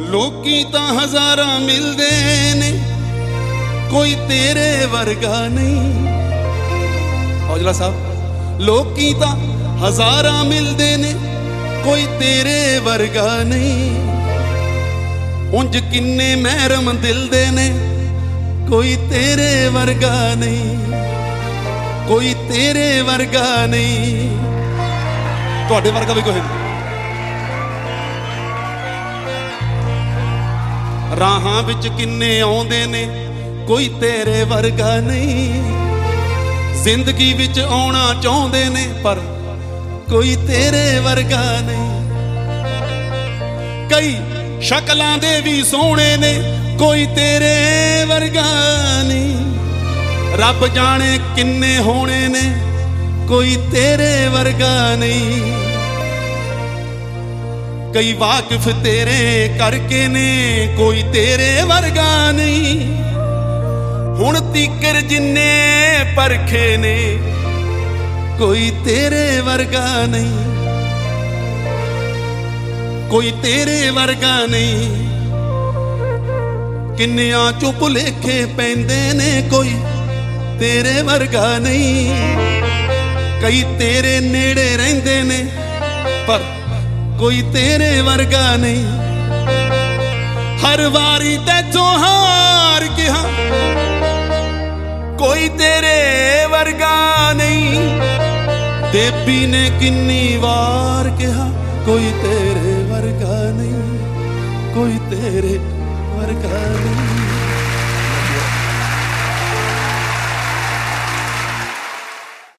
लोकी तां हज़ारां मिलदे ने, कोई तेरे वर्गा नहीं। औजला साहब, लोकी तां हज़ारां मिलदे ने, कोई तेरे वर्गा नहीं। उंज किन्ने महरम दिल दे ने, कोई तेरे वर्गा नहीं, कोई तेरे वर्गा नहीं। तुहाडे वर्गा भी कोई नहीं। राहां विच किन्ने आउंदे ने, कोई तेरे वर्गा नहीं। जिंदगी विच आउणा चाहुंदे ने, पर कोई तेरे वर्गा नहीं। कई शक्लां दे भी सोहणे ने, कोई तेरे वर्गा नहीं। रब जाने किन्ने होने ने, कोई तेरे वर्गा नहीं। कई वाकिफ तेरे करके ने, कोई तेरे वर्गा नहीं। हुण तीकर जिन्ने परखे ने, कोई तेरे वर्गा नहीं, कोई तेरे वर्गा नहीं। किन्नियां चों भुलेखे पैंदे ने, कोई तेरे वर्गा नहीं। कई तेरे नेड़े रहिंदे ने, पर कोई तेरे वर्गा नहीं। हर वारी तैथों हार गया, कोई तेरे वर्गा नहीं। देवी ने किन्नी वार कहा, कोई तेरे वर्गा नहीं, कोई तेरे वर्गा नहीं।